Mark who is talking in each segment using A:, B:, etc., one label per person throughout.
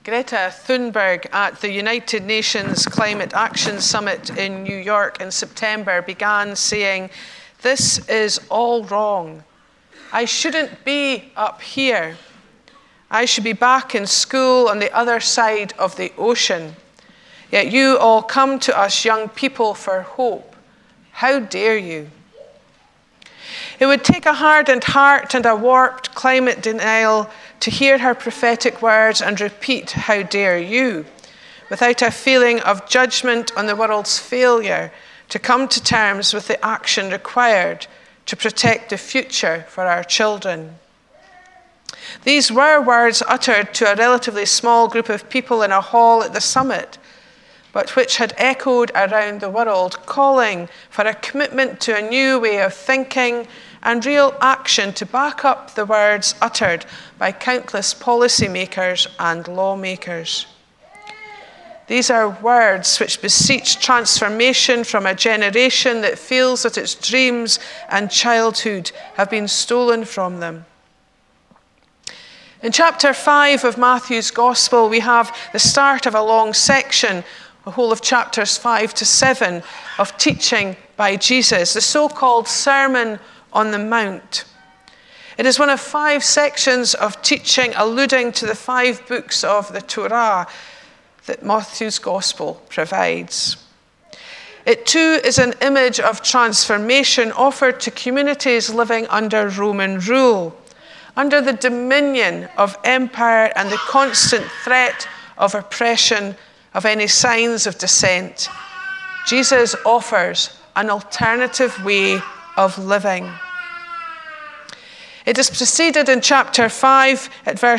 A: Greta Thunberg at the United Nations Climate Action Summit in New York in September began saying, "This is all wrong. I shouldn't be up here. I should be back in school on the other side of the ocean. Yet you all come to us young people for hope. How dare you?" It would take a hardened heart and a warped climate denial to hear her prophetic words and repeat, "How dare you?" without a feeling of judgment on the world's failure to come to terms with the action required to protect the future for our children. These were words uttered to a relatively small group of people in a hall at the summit, but which had echoed around the world, calling for a commitment to a new way of thinking and real action to back up the words uttered by countless policymakers and lawmakers. These are words which beseech transformation from a generation that feels that its dreams and childhood have been stolen from them. In chapter 5 of Matthew's Gospel, we have the start of a long section, the whole of chapters 5 to 7, of teaching by Jesus, the so-called Sermon on the Mount. It is one of 5 sections of teaching alluding to the 5 books of the Torah that Matthew's Gospel provides. It too is an image of transformation offered to communities living under Roman rule, under the dominion of empire and the constant threat of oppression of any signs of dissent. Jesus offers an alternative way of living. It is preceded in chapter 4, verse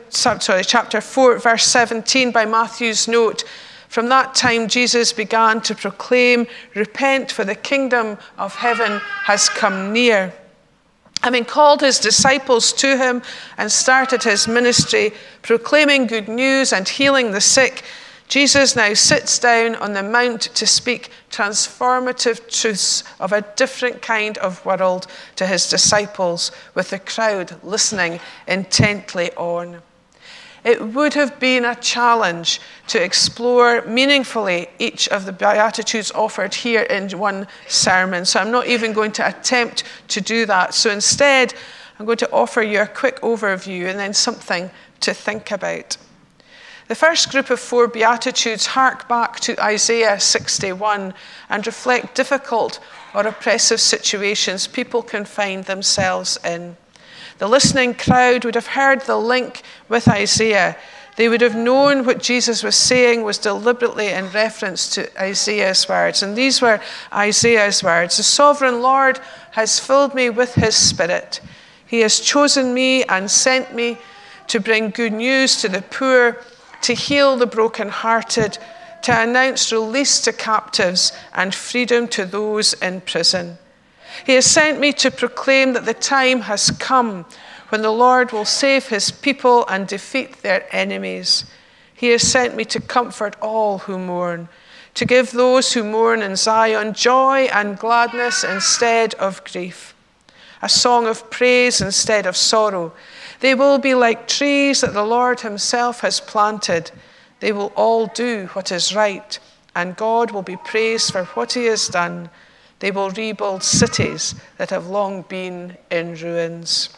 A: 17 by Matthew's note, "From that time Jesus began to proclaim, 'Repent, for the kingdom of heaven has come near.' Having called his disciples to him and started his ministry, proclaiming good news and healing the sick, Jesus now sits down on the mount to speak transformative truths of a different kind of world to his disciples, with the crowd listening intently on." It would have been a challenge to explore meaningfully each of the Beatitudes offered here in one sermon, so I'm not even going to attempt to do that. So instead, I'm going to offer you a quick overview and then something to think about. The first group of 4 Beatitudes hark back to Isaiah 61 and reflect difficult or oppressive situations people can find themselves in. The listening crowd would have heard the link with Isaiah. They would have known what Jesus was saying was deliberately in reference to Isaiah's words. And these were Isaiah's words. "The sovereign Lord has filled me with his Spirit. He has chosen me and sent me to bring good news to the poor, to heal the brokenhearted, to announce release to captives and freedom to those in prison. He has sent me to proclaim that the time has come when the Lord will save his people and defeat their enemies. He has sent me to comfort all who mourn, to give those who mourn in Zion joy and gladness instead of grief, a song of praise instead of sorrow. They will be like trees that the Lord himself has planted. They will all do what is right, and God will be praised for what he has done. They will rebuild cities that have long been in ruins."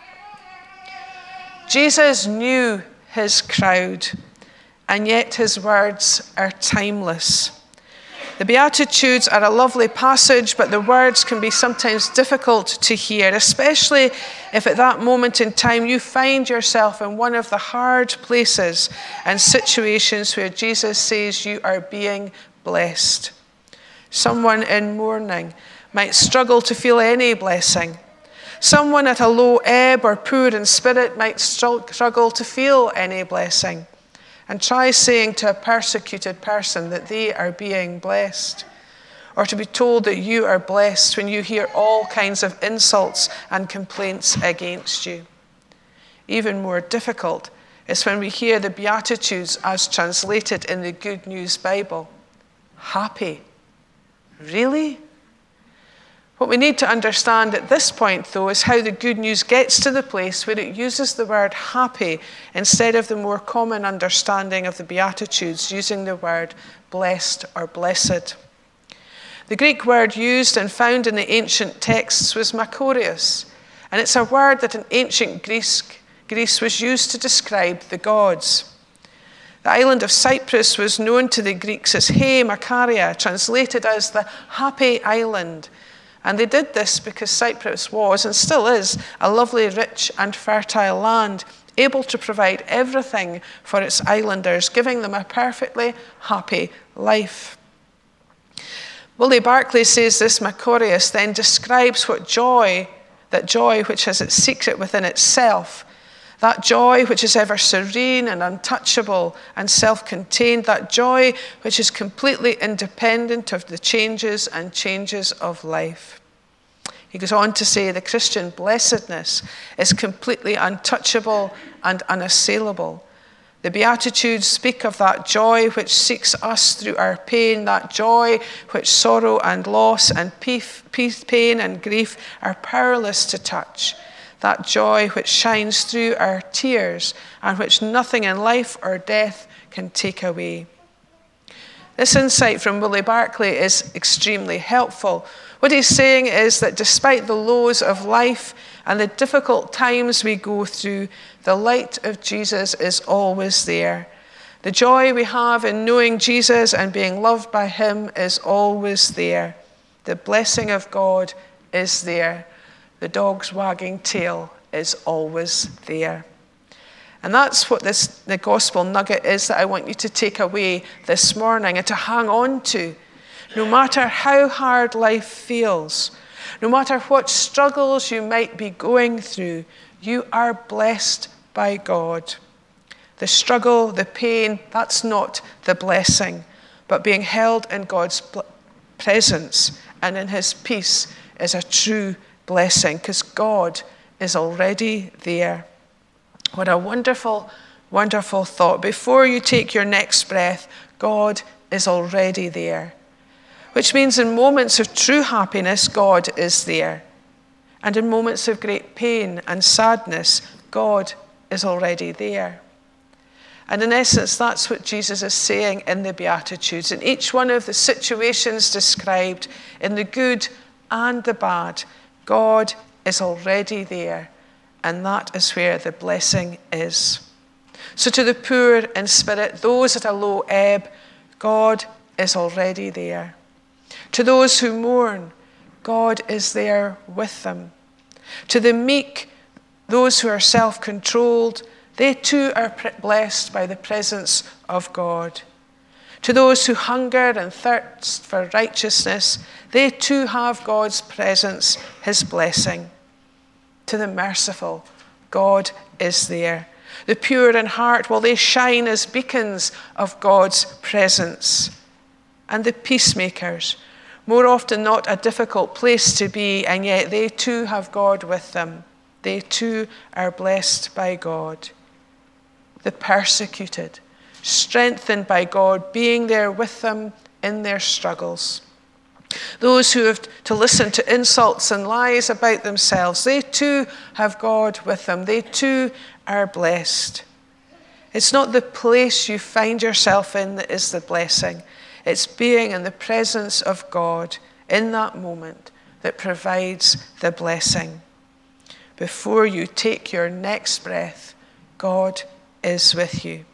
A: Jesus knew his crowd, and yet his words are timeless. The Beatitudes are a lovely passage, but the words can be sometimes difficult to hear, especially if at that moment in time you find yourself in one of the hard places and situations where Jesus says you are being blessed. Someone in mourning might struggle to feel any blessing. Someone at a low ebb or poor in spirit might struggle to feel any blessing. And try saying to a persecuted person that they are being blessed, or to be told that you are blessed when you hear all kinds of insults and complaints against you. Even more difficult is when we hear the Beatitudes as translated in the Good News Bible. Happy. Really? What we need to understand at this point, though, is how the good news gets to the place where it uses the word happy instead of the more common understanding of the Beatitudes, using the word blessed or blessed. The Greek word used and found in the ancient texts was makarios, and it's a word that in ancient Greece was used to describe the gods. The island of Cyprus was known to the Greeks as He Makaria, translated as the happy island. And they did this because Cyprus was, and still is, a lovely, rich and fertile land, able to provide everything for its islanders, giving them a perfectly happy life. Willie Barclay says this makarios then describes that joy which has its secret within itself, that joy which is ever serene and untouchable and self-contained, that joy which is completely independent of the changes and changes of life. He goes on to say the Christian blessedness is completely untouchable and unassailable. The Beatitudes speak of that joy which seeks us through our pain, that joy which sorrow and loss and pain and grief are powerless to touch, that joy which shines through our tears and which nothing in life or death can take away. This insight from Willie Barclay is extremely helpful. What he's saying is that despite the lows of life and the difficult times we go through, the light of Jesus is always there. The joy we have in knowing Jesus and being loved by him is always there. The blessing of God is there. The dog's wagging tail is always there. And that's what the gospel nugget is that I want you to take away this morning and to hang on to. No matter how hard life feels, no matter what struggles you might be going through, you are blessed by God. The struggle, the pain, that's not the blessing, but being held in God's presence and in his peace is a true blessing because God is already there. What a wonderful, wonderful thought. Before you take your next breath, God is already there. Which means in moments of true happiness, God is there. And in moments of great pain and sadness, God is already there. And in essence, that's what Jesus is saying in the Beatitudes. In each one of the situations described, in the good and the bad, God is already there. And that is where the blessing is. So to the poor in spirit, those at a low ebb, God is already there. To those who mourn, God is there with them. To the meek, those who are self-controlled, they too are blessed by the presence of God. To those who hunger and thirst for righteousness, they too have God's presence, his blessing. To the merciful, God is there. The pure in heart, well, they shine as beacons of God's presence. And the peacemakers, more often not a difficult place to be, and yet they too have God with them. They too are blessed by God. The persecuted, strengthened by God, being there with them in their struggles. Those who have to listen to insults and lies about themselves, they too have God with them. They too are blessed. It's not the place you find yourself in that is the blessing. It's being in the presence of God in that moment that provides the blessing. Before you take your next breath, God is with you.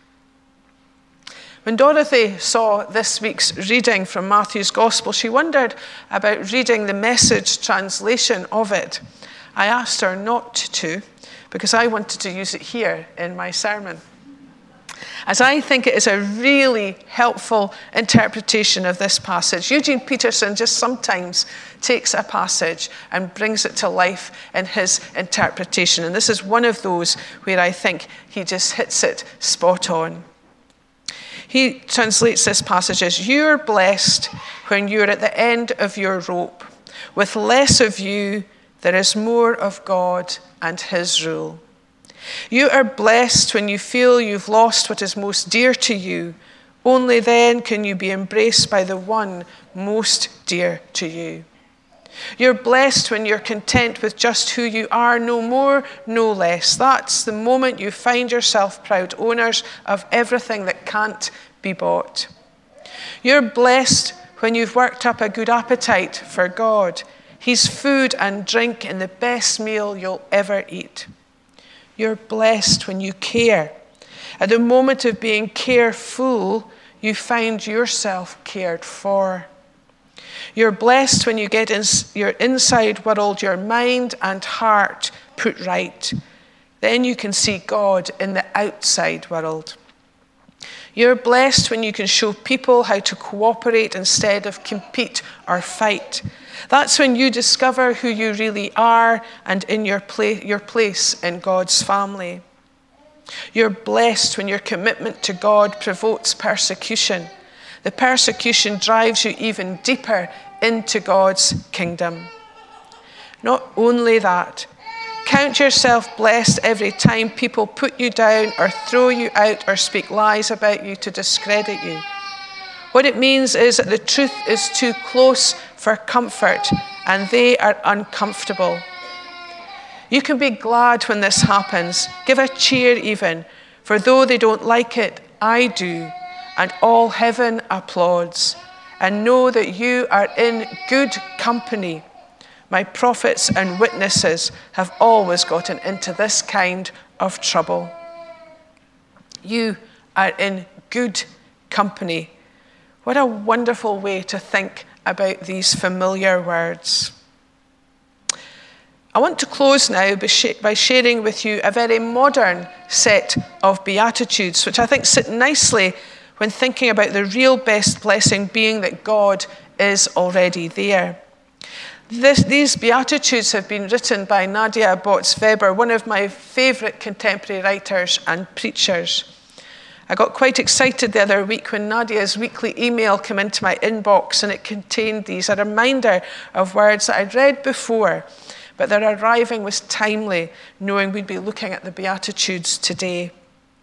A: When Dorothy saw this week's reading from Matthew's Gospel, she wondered about reading the Message translation of it. I asked her not to because I wanted to use it here in my sermon, as I think it is a really helpful interpretation of this passage. Eugene Peterson just sometimes takes a passage and brings it to life in his interpretation. And this is one of those where I think he just hits it spot on. He translates this passage as, "You're blessed when you're at the end of your rope. With less of you, there is more of God and his rule. You are blessed when you feel you've lost what is most dear to you. Only then can you be embraced by the one most dear to you. You're blessed when you're content with just who you are, no more, no less. That's the moment you find yourself proud owners of everything that can't be bought. You're blessed when you've worked up a good appetite for God. He's food and drink in the best meal you'll ever eat. You're blessed when you care. At the moment of being careful, you find yourself cared for. You're blessed when you get your inside world, your mind and heart put right. Then you can see God in the outside world. You're blessed when you can show people how to cooperate instead of compete or fight. That's when you discover who you really are and in your place in God's family. You're blessed when your commitment to God provokes persecution. The persecution drives you even deeper into God's kingdom. Not only that, count yourself blessed every time people put you down or throw you out or speak lies about you to discredit you. What it means is that the truth is too close for comfort and they are uncomfortable. You can be glad when this happens. Give a cheer even, for though they don't like it, I do, and all heaven applauds. And know that you are in good company. My prophets and witnesses have always gotten into this kind of trouble. You are in good company. What a wonderful way to think about these familiar words. I want to close now by sharing with you a very modern set of Beatitudes, which I think sit nicely when thinking about the real best blessing being that God is already there. These Beatitudes have been written by Nadia Botz-Weber, one of my favourite contemporary writers and preachers. I got quite excited the other week when Nadia's weekly email came into my inbox and it contained these, a reminder of words that I'd read before, but their arriving was timely, knowing we'd be looking at the Beatitudes today.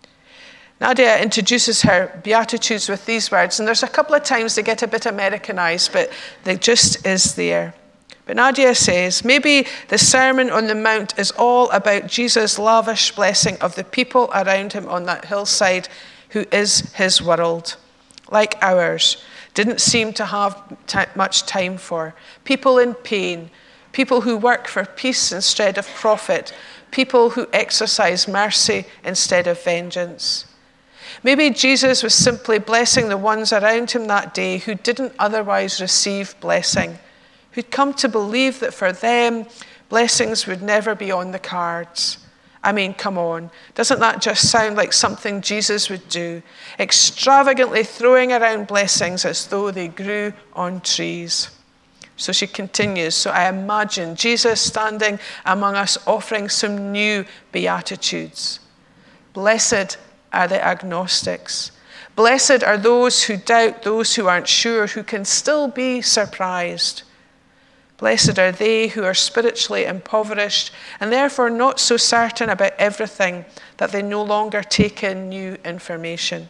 A: Nadia introduces her Beatitudes with these words, and there's a couple of times they get a bit Americanized, but they just is there. But Nadia says, maybe the Sermon on the Mount is all about Jesus' lavish blessing of the people around him on that hillside who is his world, like ours, didn't seem to have much time for. People in pain, people who work for peace instead of profit, people who exercise mercy instead of vengeance. Maybe Jesus was simply blessing the ones around him that day who didn't otherwise receive blessing, who'd come to believe that for them, blessings would never be on the cards. I mean, come on, doesn't that just sound like something Jesus would do? Extravagantly throwing around blessings as though they grew on trees. So she continues, so I imagine Jesus standing among us offering some new Beatitudes. Blessed are the agnostics. Blessed are those who doubt, those who aren't sure, who can still be surprised. Blessed are they who are spiritually impoverished and therefore not so certain about everything that they no longer take in new information.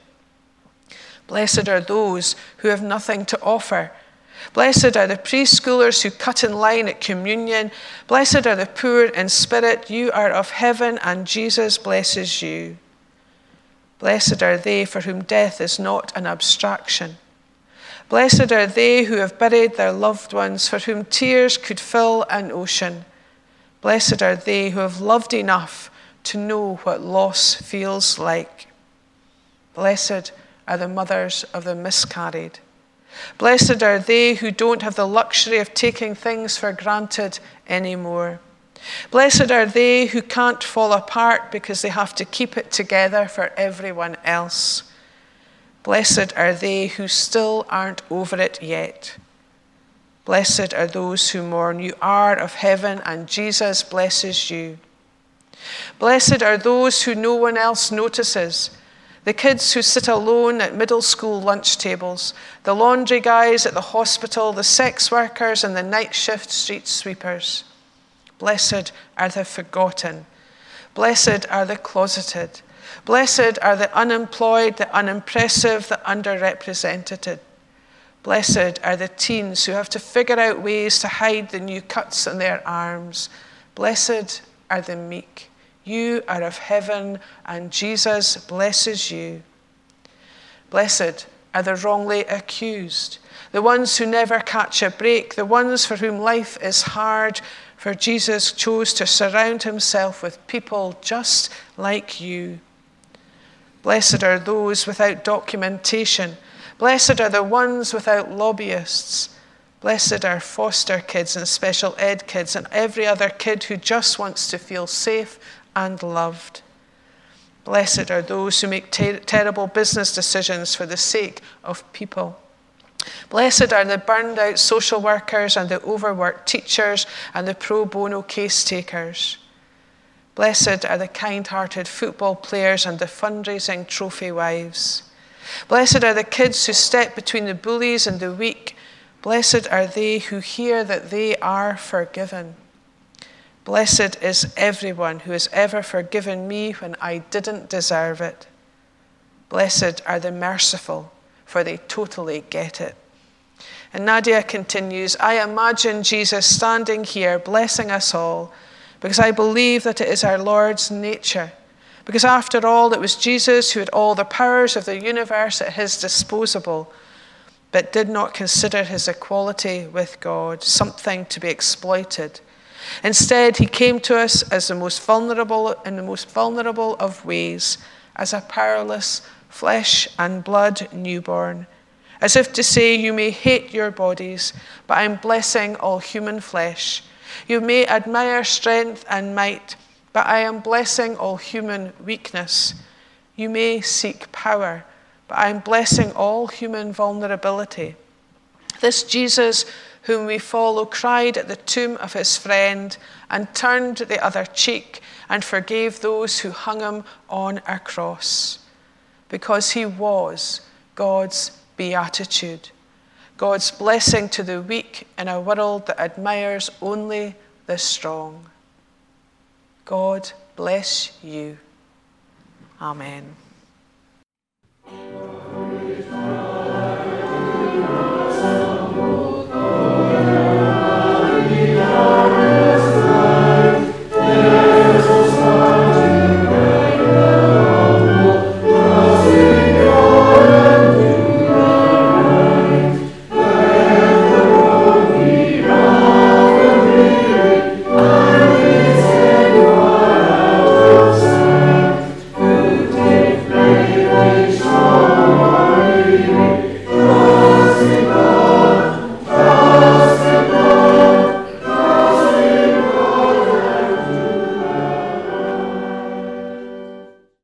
A: Blessed are those who have nothing to offer. Blessed are the preschoolers who cut in line at communion. Blessed are the poor in spirit. You are of heaven and Jesus blesses you. Blessed are they for whom death is not an abstraction. Blessed are they who have buried their loved ones, for whom tears could fill an ocean. Blessed are they who have loved enough to know what loss feels like. Blessed are the mothers of the miscarried. Blessed are they who don't have the luxury of taking things for granted anymore. Blessed are they who can't fall apart because they have to keep it together for everyone else. Blessed are they who still aren't over it yet. Blessed are those who mourn. You are of heaven and Jesus blesses you. Blessed are those who no one else notices. The kids who sit alone at middle school lunch tables, the laundry guys at the hospital, the sex workers and the night shift street sweepers. Blessed are the forgotten. Blessed are the closeted. Blessed are the unemployed, the unimpressive, the underrepresented. Blessed are the teens who have to figure out ways to hide the new cuts on their arms. Blessed are the meek. You are of heaven, and Jesus blesses you. Blessed are the wrongly accused, the ones who never catch a break, the ones for whom life is hard, for Jesus chose to surround himself with people just like you. Blessed are those without documentation. Blessed are the ones without lobbyists. Blessed are foster kids and special ed kids and every other kid who just wants to feel safe and loved. Blessed are those who make terrible business decisions for the sake of people. Blessed are the burned out social workers and the overworked teachers and the pro bono case takers. Blessed are the kind-hearted football players and the fundraising trophy wives. Blessed are the kids who step between the bullies and the weak. Blessed are they who hear that they are forgiven. Blessed is everyone who has ever forgiven me when I didn't deserve it. Blessed are the merciful, for they totally get it. And Nadia continues, I imagine Jesus standing here blessing us all because I believe that it is our Lord's nature. Because after all, it was Jesus who had all the powers of the universe at his disposal, but did not consider his equality with God something to be exploited. Instead, he came to us as the most vulnerable of ways, as a powerless flesh and blood newborn, as if to say, you may hate your bodies, but I'm blessing all human flesh. You may admire strength and might, but I am blessing all human weakness. You may seek power, but I am blessing all human vulnerability. This Jesus whom we follow cried at the tomb of his friend and turned the other cheek and forgave those who hung him on a cross, because he was God's beatitude, God's blessing to the weak in a world that admires only the strong. God bless you. Amen.